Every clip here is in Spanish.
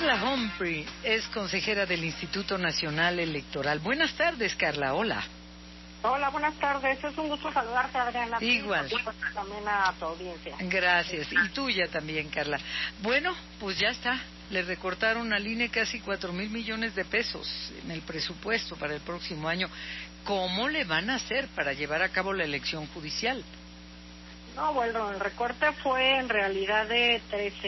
Carla Humphrey es consejera del Instituto Nacional Electoral. Buenas tardes, Carla. Hola. Hola, buenas tardes. Es un gusto saludarte, Adriana. Igual. Y también a tu audiencia. Gracias. Y tuya también, Carla. Bueno, pues ya está. Le recortaron al INE casi 4,000 millones de pesos en el presupuesto para el próximo año. ¿Cómo le van a hacer para llevar a cabo la elección judicial? No, bueno, el recorte fue en realidad de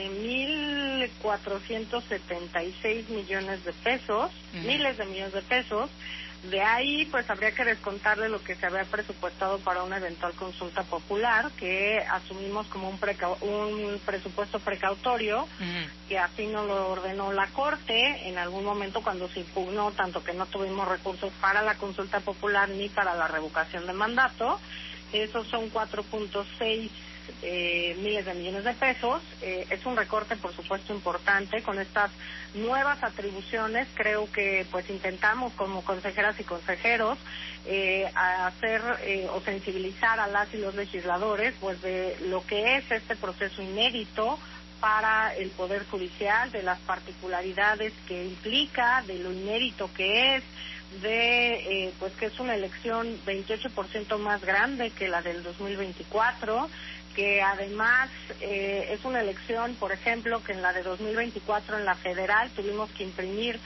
13,476 millones de pesos, miles de millones de pesos. De ahí, pues habría que descontarle lo que se había presupuestado para una eventual consulta popular, que asumimos como un presupuesto precautorio, que así nos lo ordenó la Corte en algún momento cuando se impugnó, tanto que no tuvimos recursos para la consulta popular ni para la revocación de mandato. Esos son 4.6 miles de millones de pesos. Es un recorte, por supuesto, importante. Con estas nuevas atribuciones, creo que pues intentamos como consejeras y consejeros hacer o sensibilizar a las y los legisladores pues de lo que es este proceso inédito para el Poder Judicial, de las particularidades que implica, de lo inédito que es, de pues que es una elección 28% más grande que la del 2024, que además es una elección, por ejemplo, que en la de 2024 en la federal tuvimos que imprimir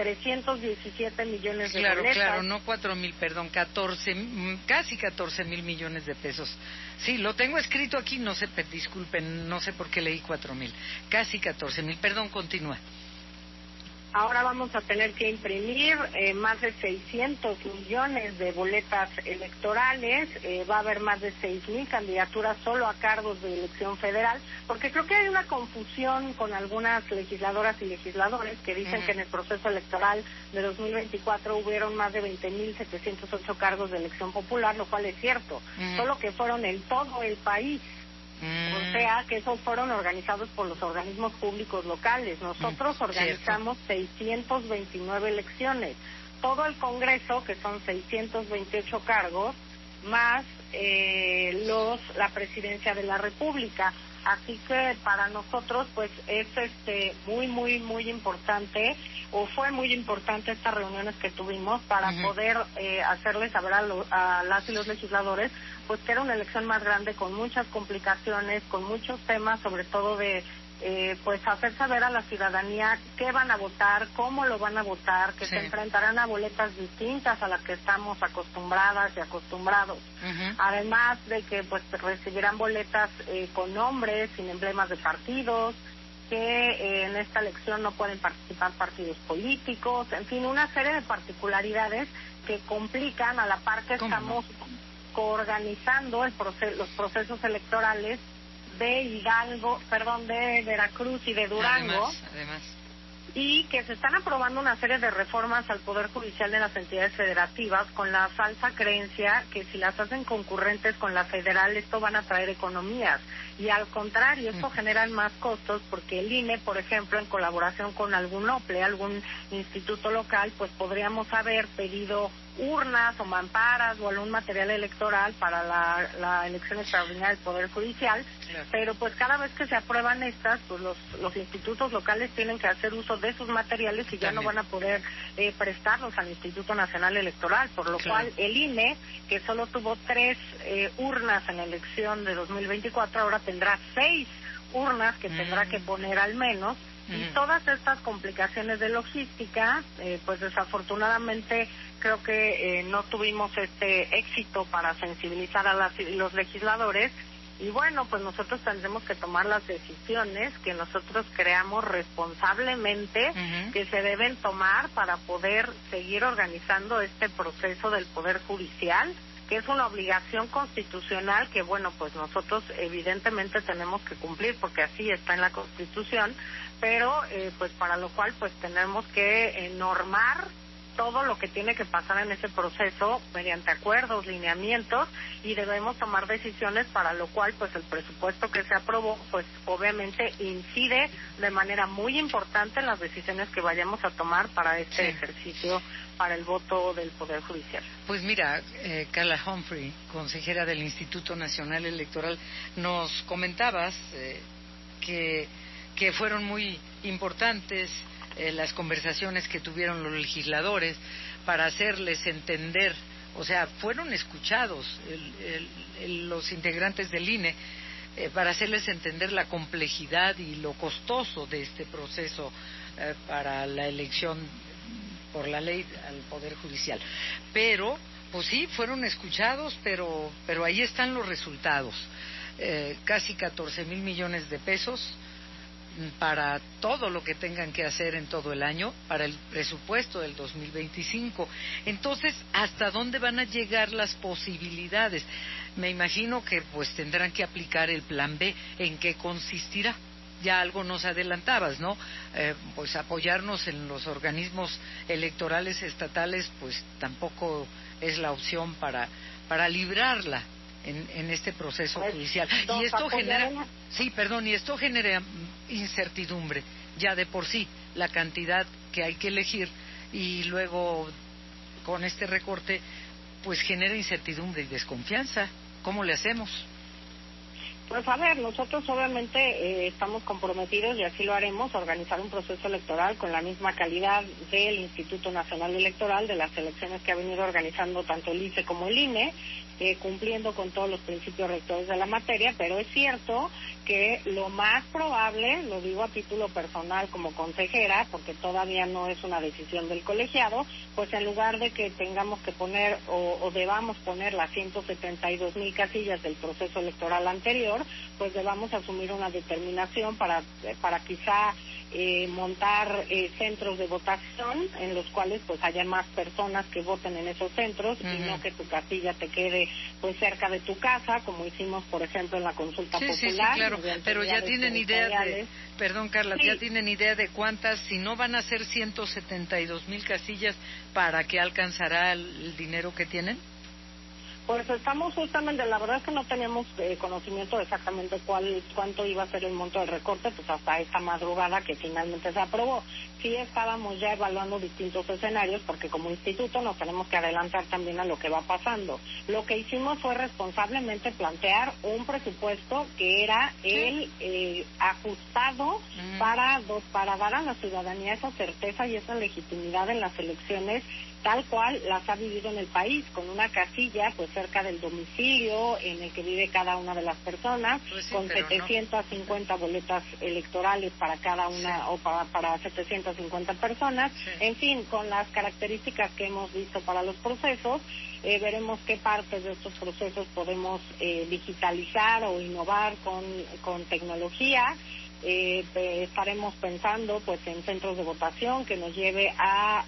317 millones de boletas. Claro, no 4,000, perdón, 14, casi 14,000 millones de pesos. Sí, lo tengo escrito aquí, no sé, disculpen, no sé por qué leí 4,000, casi 14,000, perdón, continúa. Ahora vamos a tener que imprimir más de 600 millones de boletas electorales, va a haber más de 6,000 candidaturas solo a cargos de elección federal, porque creo que hay una confusión con algunas legisladoras y legisladores que dicen que en el proceso electoral de 2024 hubieron más de 20,708 cargos de elección popular, lo cual es cierto, solo que fueron en todo el país. O sea, que esos fueron organizados por los organismos públicos locales. Nosotros organizamos 629 elecciones. Todo el Congreso, que son 628 cargos, más la Presidencia de la República. Así que para nosotros, pues, es muy importante, o fue muy importante estas reuniones que tuvimos para poder hacerles saber a las y los legisladores pues que era una elección más grande, con muchas complicaciones, con muchos temas, sobre todo de pues hacer saber a la ciudadanía qué van a votar, cómo lo van a votar, que se enfrentarán a boletas distintas a las que estamos acostumbradas y acostumbrados. Además de que pues recibirán boletas con nombres, sin emblemas de partidos, que en esta elección no pueden participar partidos políticos, en fin, una serie de particularidades que complican a la par que estamos coorganizando los procesos electorales de de Veracruz y de Durango. Además. Y que se están aprobando una serie de reformas al Poder Judicial de las entidades federativas con la falsa creencia que si las hacen concurrentes con la federal esto van a traer economías. Y al contrario, esto genera más costos porque el INE, por ejemplo, en colaboración con algún OPLE, algún instituto local, pues podríamos haber pedido urnas o mamparas o algún material electoral para la elección extraordinaria del Poder Judicial, pero pues cada vez que se aprueban estas, pues los institutos locales tienen que hacer uso de esos materiales y ya no van a poder prestarlos al Instituto Nacional Electoral, por lo cual el INE, que solo tuvo 3 urnas en la elección de 2024, ahora tendrá 6 urnas que tendrá que poner al menos. Y todas estas complicaciones de logística, pues desafortunadamente creo que no tuvimos éxito para sensibilizar a los legisladores. Y bueno, pues nosotros tendremos que tomar las decisiones que nosotros creamos responsablemente que se deben tomar para poder seguir organizando este proceso del Poder Judicial, que es una obligación constitucional que, bueno, pues nosotros evidentemente tenemos que cumplir porque así está en la Constitución, pero pues para lo cual pues tenemos que normar todo lo que tiene que pasar en ese proceso mediante acuerdos, lineamientos, y debemos tomar decisiones para lo cual pues el presupuesto que se aprobó pues obviamente incide de manera muy importante en las decisiones que vayamos a tomar para este ejercicio, para el voto del Poder Judicial. Pues mira, Carla Humphrey, consejera del Instituto Nacional Electoral, nos comentabas que fueron muy importantes las conversaciones que tuvieron los legisladores para hacerles entender, o sea, fueron escuchados los integrantes del INE para hacerles entender la complejidad y lo costoso de este proceso para la elección por la ley al Poder Judicial. Pero, pues sí, fueron escuchados, pero ahí están los resultados. Casi 14,000 millones de pesos para todo lo que tengan que hacer en todo el año, para el presupuesto del 2025. Entonces, ¿hasta dónde van a llegar las posibilidades? Me imagino que pues tendrán que aplicar el plan B. ¿En qué consistirá? Ya algo nos adelantabas, ¿no? Pues apoyarnos en los organismos electorales estatales, pues tampoco es la opción para librarla en este proceso judicial. Y esto genera, y esto genera incertidumbre, ya de por sí, la cantidad que hay que elegir, y luego con este recorte, pues genera incertidumbre y desconfianza. ¿Cómo le hacemos? Pues a ver, nosotros obviamente estamos comprometidos, y así lo haremos, a organizar un proceso electoral con la misma calidad del Instituto Nacional Electoral, de las elecciones que ha venido organizando tanto el ICE como el INE, cumpliendo con todos los principios rectores de la materia, pero es cierto que lo más probable, lo digo a título personal como consejera, porque todavía no es una decisión del colegiado, pues en lugar de que tengamos que poner o debamos poner las 172,000 casillas del proceso electoral anterior, pues debamos asumir una determinación para quizá montar centros de votación en los cuales pues haya más personas que voten en esos centros, y no que tu casilla te quede pues cerca de tu casa, como hicimos por ejemplo en la consulta popular. Sí, claro, pero ya tienen idea de, perdón Carla, ya tienen idea de cuántas, si no van a ser 172,000 casillas, ¿para qué alcanzará el dinero que tienen? Pues estamos justamente, la verdad es que no teníamos conocimiento de exactamente cuánto iba a ser el monto del recorte, pues hasta esta madrugada que finalmente se aprobó. Sí estábamos ya evaluando distintos escenarios, porque como instituto nos tenemos que adelantar también a lo que va pasando. Lo que hicimos fue responsablemente plantear un presupuesto que era el ajustado para dar a la ciudadanía esa certeza y esa legitimidad en las elecciones tal cual las ha vivido en el país, con una casilla pues cerca del domicilio en el que vive cada una de las personas, pues sí, con 750 boletas electorales para cada una, o para 750 personas, en fin, con las características que hemos visto para los procesos. Veremos qué partes de estos procesos podemos digitalizar o innovar con tecnología. Estaremos pensando pues en centros de votación que nos lleve a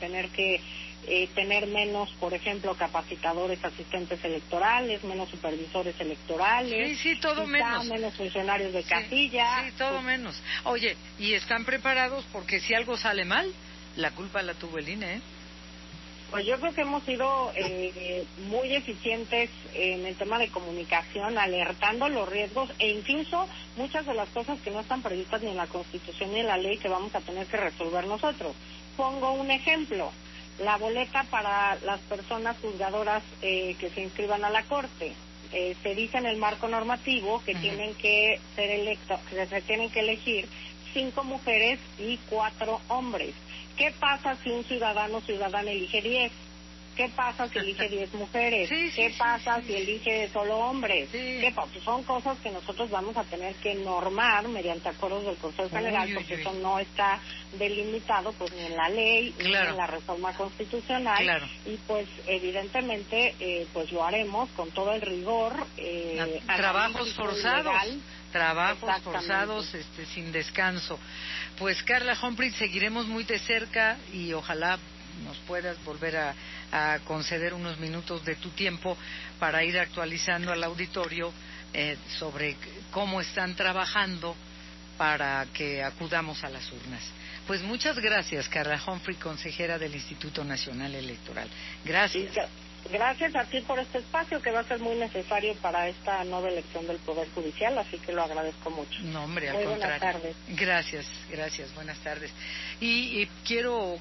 tener menos, por ejemplo, capacitadores, asistentes electorales, menos supervisores electorales, todo menos funcionarios de casilla. Todo menos. Oye, ¿y están preparados? Porque si algo sale mal, la culpa la tuvo el INE, ¿eh? Pues yo creo que hemos sido muy eficientes en el tema de comunicación, alertando los riesgos e incluso muchas de las cosas que no están previstas ni en la Constitución ni en la ley que vamos a tener que resolver nosotros. Pongo un ejemplo: la boleta para las personas juzgadoras que se inscriban a la Corte. Se dice en el marco normativo que tienen que que se tienen que elegir 5 mujeres y 4 hombres. ¿Qué pasa si un ciudadano o ciudadana elige 10? ¿Qué pasa si elige 10 mujeres? ¿Qué pasa si elige solo hombres? Pues son cosas que nosotros vamos a tener que normar mediante acuerdos del Consejo General, porque eso no está delimitado pues ni en la ley ni en la reforma constitucional. Y pues evidentemente pues lo haremos con todo el rigor. Trabajos forzados, sin descanso. Pues Carla Humphreys, seguiremos muy de cerca y ojalá nos puedas volver a conceder unos minutos de tu tiempo para ir actualizando al auditorio sobre cómo están trabajando para que acudamos a las urnas. Pues muchas gracias, Carla Humphreys, consejera del Instituto Nacional Electoral. Gracias. Gracias a ti por este espacio que va a ser muy necesario para esta nueva elección del Poder Judicial, así que lo agradezco mucho. No, hombre, al muy contrario. Buenas tardes. Gracias, buenas tardes. Y quiero